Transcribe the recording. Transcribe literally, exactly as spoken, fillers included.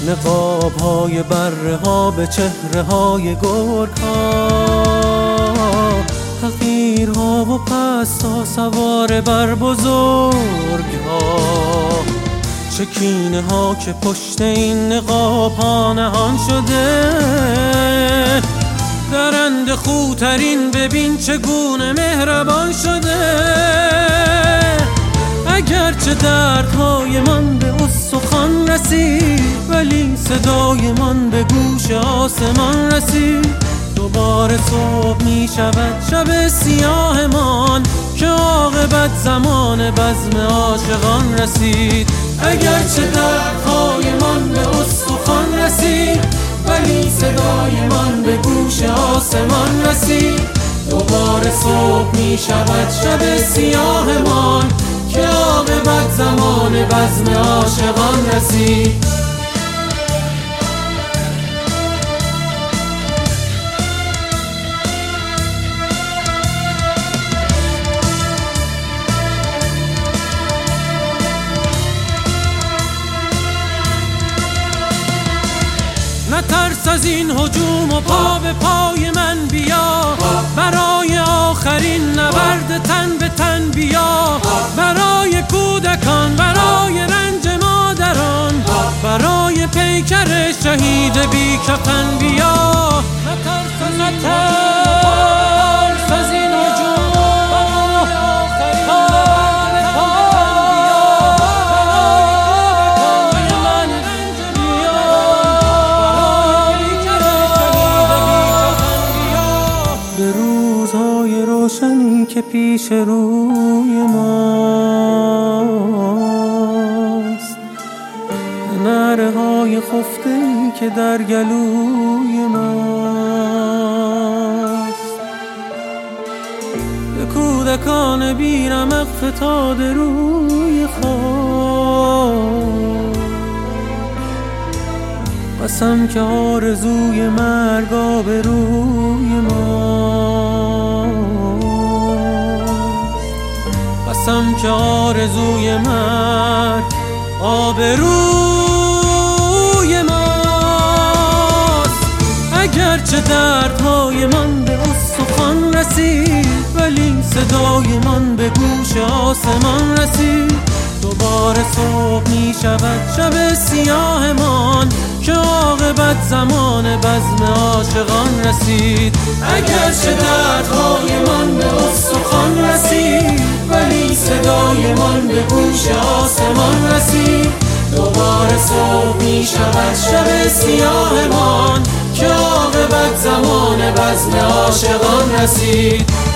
نقاب های بره ها به چهره های گرگ ها، حقیر ها و پست ها سوار بر بزرگ ها، چه کینه ها که پشت این نقاب ها نهان شده. درنده خوترین ببین چگونه مهربان شده. اگرچه دردهای من به استخوان رسید، ولی صدای من به گوش آسمان رسید. دوباره صبح می شود شب سیاه من، که عاقبت زمان بزم عاشقان رسید. اگرچه دردهای من به استخوان رسید، ولی صدای من به گوش آسمان رسید. دوباره صبح می شود شب سیاه من، که عاقبت زمان بزم عاشقان رسید. نترس از این هجوم و پا به پای من بیا، برای آخرین نبرد تن به تن بیا. برای کودکان، برای رنج مادران، برای پیکر شهید بی کفن بیا. نترس از نترس از این هجوم برای آخرین روشنی که پیش روی ماست، نره های خفته‌ای که در گلوی ماست. به کودکان بیرمق فتاده روی خاک، قسم که آرزوی مرگ آبروی ماست. قسم که آرزوی مرگ آبروی ماست. اگرچه دردهای من به استخوان رسید، ولی صدای من به گوش آسمان رسید. دوباره صبح می شود شب سیاه من، که عاقبت زمان بزم عاشقان رسید. اگرچه دردهای من به استخوان رسید، ولی صدای من به گوش آسمان رسید. دوباره صبح می شود شب سیاه من، که عاقبت زمان بزم عاشقان رسید.